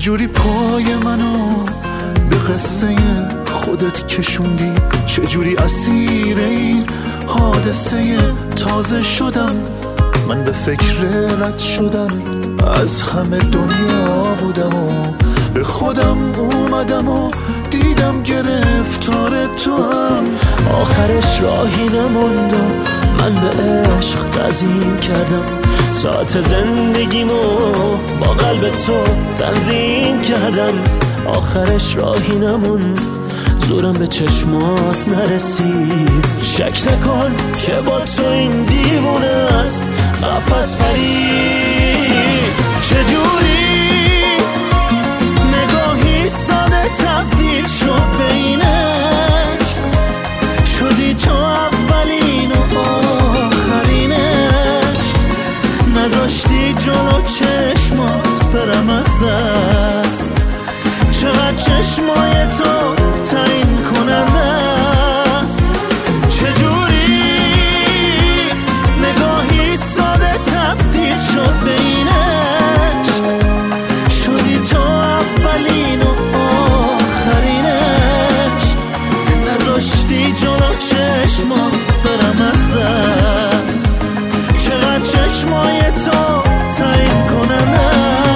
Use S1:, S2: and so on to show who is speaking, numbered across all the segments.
S1: چجوری پای منو به قصه خودت کشوندی، چجوری اسیر این حادثه تازه شدم. من به فکر رد شدم از همه دنیا بودم و به خودم اومدم و دیدم گرفتار تو هم.
S2: آخرش راهی نموند و من به عشق تعظیم کردم، ساعت زندگیمو با قلب تو تنظیم کردم. آخرش راهی نموند، زورم به چشمات نرسید. شک نکن که با تو این دیوونه است قفس پرید.
S1: چجوری نگاهی ساده تبدیل شد به این عشق، شدی تو اولین و آخرین عشق. نذاشتی جلو چشمات برم از دست، چقدر چشمای تو تعیین کننده است. چجوری نگاهی ساده تبدیل شد به این عشق، شدی تو اولین و آخرین عشق. نذاشتی جلو چشمات برم از دست، چقدر چشمای تو تعیین کننده است.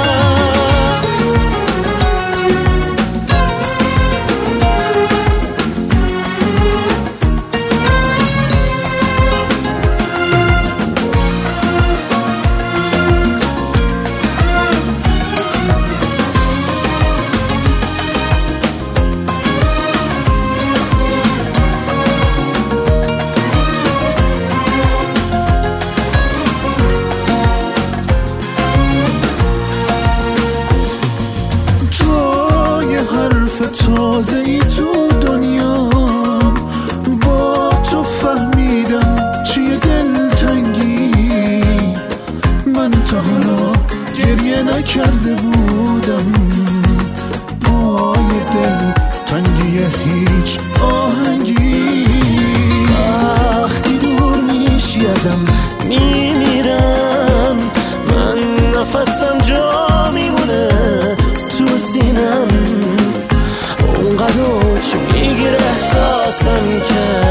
S1: تازه ای تو دنیا با تو فهمیدم چیه دلتنگی. من تا حالا گریه نکرده بودم پای دل تنگی هیچ آهنگی.
S2: وقتی دور میشی ازم میمیرم، من نفسم جا میمونه تو سینم. اونقدر اوج میگیره احساسم که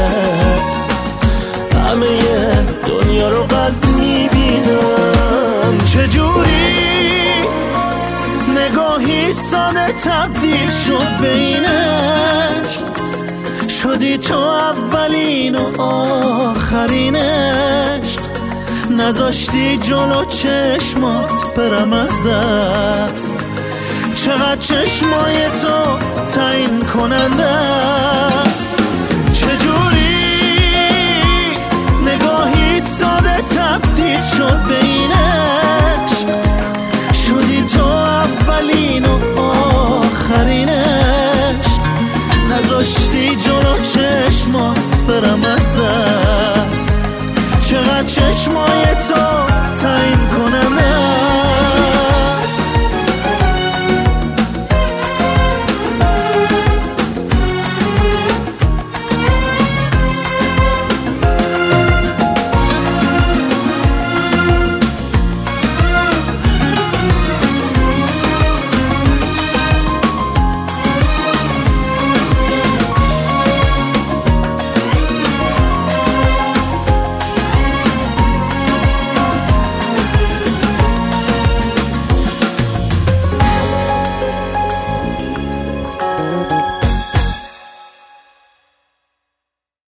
S2: همه دنیا رو قلب میبینم.
S1: چجوری نگاهی ساده تبدیل شد به این عشق، شدی تو اولین و آخرین عشق. نذاشتی جلو چشمات برم از دست، چقدر چشمای تو تعیین کننده است. چجوری نگاهی ساده تبدیل شد به این عشق، شدی تو اولین و آخرین عشق. نذاشتی جلو چشمات برم از دست، چقدر چشمای تو تعیین کننده